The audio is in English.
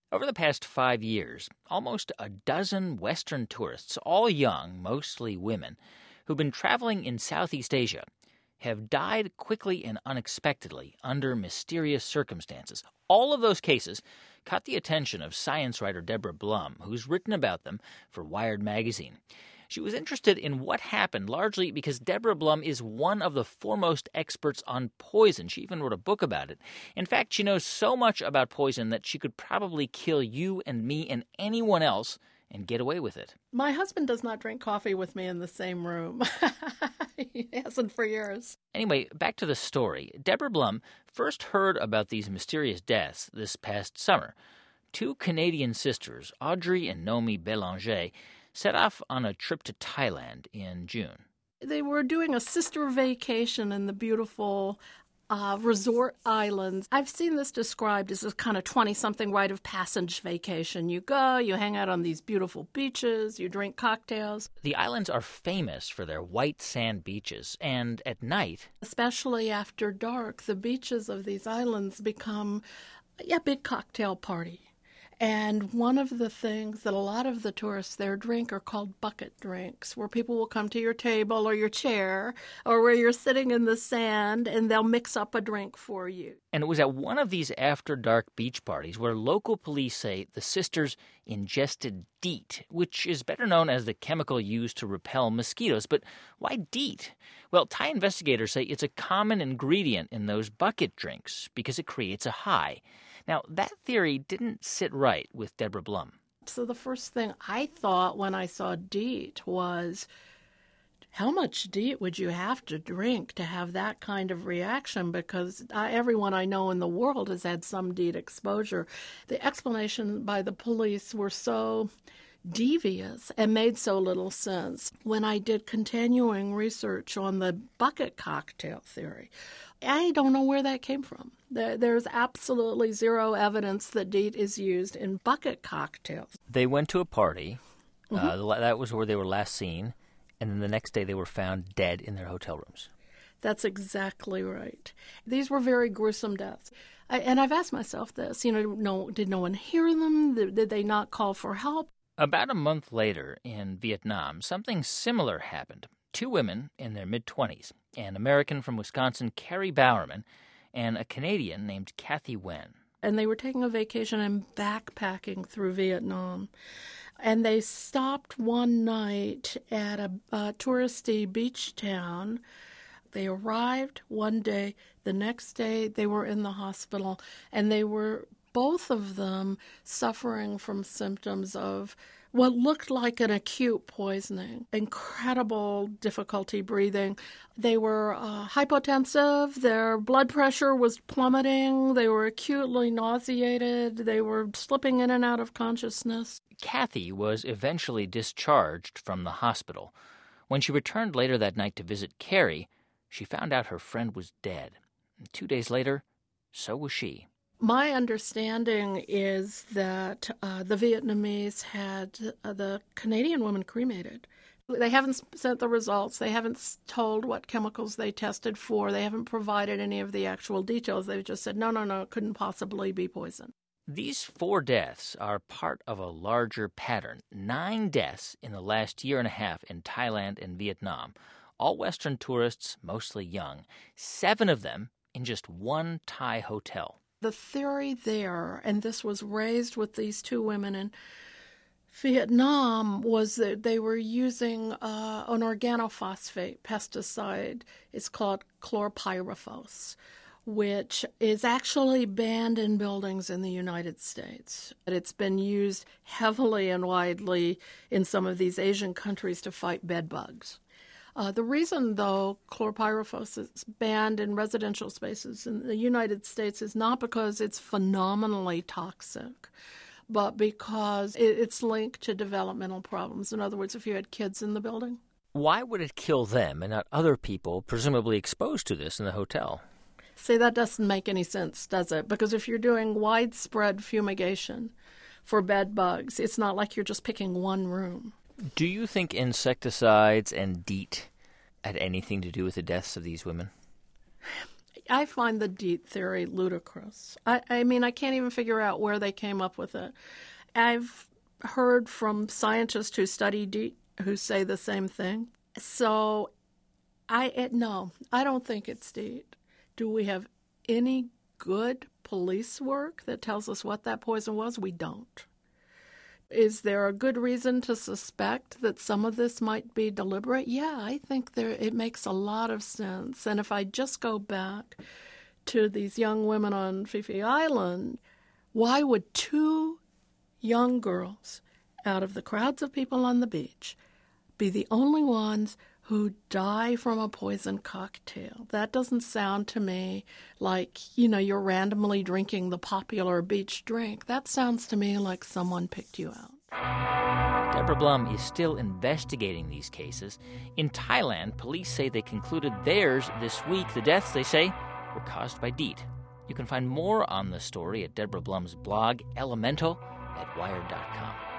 Over the past 5 years, almost a dozen Western tourists, all young, mostly women, who've been traveling in Southeast Asia, have died quickly and unexpectedly under mysterious circumstances. All of those cases caught the attention of science writer Deborah Blum, who's written about them for Wired magazine. She was interested in what happened largely because Deborah Blum is one of the foremost experts on poison. She even wrote a book about it. In fact, she knows so much about poison that she could probably kill you and me and anyone else and get away with it. My husband does not drink coffee with me in the same room. He hasn't for years. Anyway, back to the story. Deborah Blum first heard about these mysterious deaths this past summer. Two Canadian sisters, Audrey and Nomi Bélanger, set off on a trip to Thailand in June. They were doing a sister vacation in the beautiful resort islands. I've seen this described as a kind of 20-something rite of passage vacation. You go, you hang out on these beautiful beaches, you drink cocktails. The islands are famous for their white sand beaches, and at night, especially after dark, the beaches of these islands become a big cocktail party. And one of the things that a lot of the tourists there drink are called bucket drinks, where people will come to your table or your chair or where you're sitting in the sand and they'll mix up a drink for you. And it was at one of these after-dark beach parties where local police say the sisters ingested DEET, which is better known as the chemical used to repel mosquitoes. But why DEET? Well, Thai investigators say it's a common ingredient in those bucket drinks because it creates a high. Now, that theory didn't sit right with Deborah Blum. So the first thing I thought when I saw DEET was, how much DEET would you have to drink to have that kind of reaction? Because everyone I know in the world has had some DEET exposure. The explanation by the police were so devious and made so little sense. When I did continuing research on the bucket cocktail theory, I don't know where that came from. There's absolutely zero evidence that DEET is used in bucket cocktails. They went to a party. That was where they were last seen. And then the next day they were found dead in their hotel rooms. That's exactly right. These were very gruesome deaths. And I've asked myself this, did no one hear them? Did they not call for help? About a month later in Vietnam, something similar happened. Two women in their mid-20s, an American from Wisconsin, Carrie Bowerman, and a Canadian named Kathy Wen. And they were taking a vacation and backpacking through Vietnam. And they stopped one night at a touristy beach town. They arrived one day. The next day they were in the hospital, and they were, both of them, suffering from symptoms of what looked like an acute poisoning, incredible difficulty breathing. They were hypotensive, their blood pressure was plummeting, they were acutely nauseated, they were slipping in and out of consciousness. Kathy was eventually discharged from the hospital. When she returned later that night to visit Carrie, she found out her friend was dead. 2 days later, so was she. My understanding is that the Vietnamese had the Canadian woman cremated. They haven't sent the results. They haven't told what chemicals they tested for. They haven't provided any of the actual details. They've just said, no, it couldn't possibly be poison. These 4 deaths are part of a larger pattern. 9 deaths in the last year and a half in Thailand and Vietnam. All Western tourists, mostly young. 7 of them in just one Thai hotel. The theory there, and this was raised with these 2 women in Vietnam, was that they were using an organophosphate pesticide. It's called chlorpyrifos, which is actually banned in buildings in the United States. It's been used heavily and widely in some of these Asian countries to fight bed bugs. The reason, though, chlorpyrifos is banned in residential spaces in the United States is not because it's phenomenally toxic, but because it's linked to developmental problems. In other words, if you had kids in the building. Why would it kill them and not other people presumably exposed to this in the hotel? See, that doesn't make any sense, does it? Because if you're doing widespread fumigation for bed bugs, it's not like you're just picking one room. Do you think insecticides and DEET had anything to do with the deaths of these women? I find the DEET theory ludicrous. I mean, I can't even figure out where they came up with it. I've heard from scientists who study DEET who say the same thing. So, no, I don't think it's DEET. Do we have any good police work that tells us what that poison was? We don't. Is there a good reason to suspect that some of this might be deliberate? Yeah, I think it makes a lot of sense. And if I just go back to these young women on Phi Phi Island, why would two young girls out of the crowds of people on the beach be the only ones who die from a poison cocktail? That doesn't sound to me like, you're randomly drinking the popular beach drink. That sounds to me like someone picked you out. Deborah Blum is still investigating these cases. In Thailand, police say they concluded theirs this week. The deaths, they say, were caused by DEET. You can find more on the story at Deborah Blum's blog, Elemental, at Wired.com.